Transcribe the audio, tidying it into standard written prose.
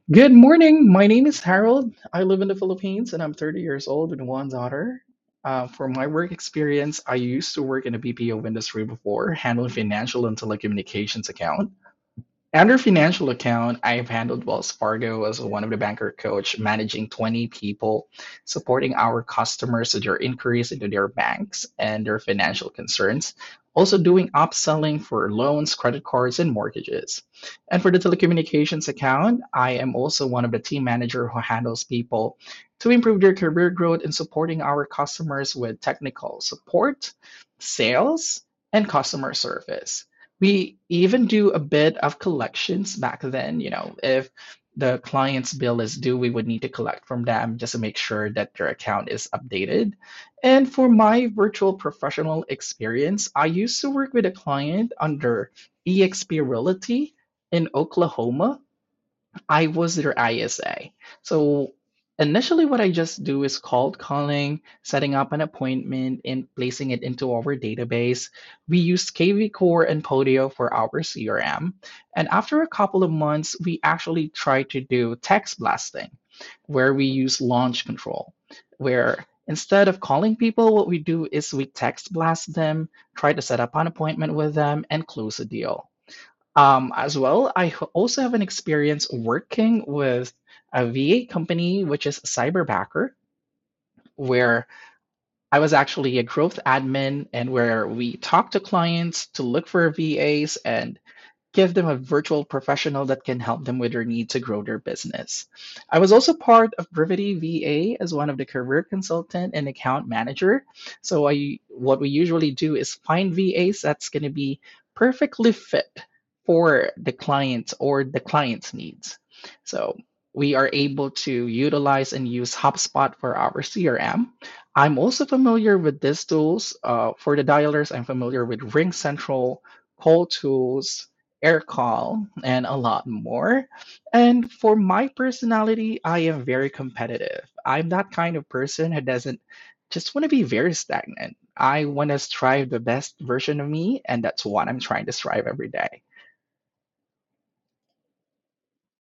Good morning. My name is Harold. I live in the Philippines and I'm 30 years old with one daughter. For my work experience, I used to work in the BPO industry before, handling financial and telecommunications account. Under financial account, I've handled Wells Fargo as one of the banker coach, managing 20 people, supporting our customers with their inquiries into their banks and their financial concerns. Also doing upselling for loans, credit cards, and mortgages. And for the telecommunications account, I am also one of the team manager who handles people to improve their career growth and supporting our customers with technical support, sales, and customer service. We even do a bit of collections back then. If the client's bill is due, we would need to collect from them just to make sure that their account is updated. And for my virtual professional experience, I used to work with a client under eXp Realty in Oklahoma. I was their ISA. So initially, what I just do is cold calling, setting up an appointment, and placing it into our database. We used KV Core and Podio for our CRM. And after a couple of months, we actually tried to do text blasting, where we use launch control, where instead of calling people, what we do is we text blast them, try to set up an appointment with them, and close a deal. As well, also have an experience working with a VA company, which is Cyberbacker, where I was actually a growth admin and where we talk to clients to look for VAs and give them a virtual professional that can help them with their need to grow their business. I was also part of Brevity VA as one of the career consultant and account manager. So I what we usually do is find VAs that's going to be perfectly fit for the client or the client's needs. So we are able to utilize and use HubSpot for our CRM. I'm also familiar with these tools. For the dialers, I'm familiar with Ring Central, Call Tools, Aircall, and a lot more. And for my personality, I am very competitive. I'm that kind of person who doesn't just want to be very stagnant. I want to strive the best version of me, and that's what I'm trying to strive every day.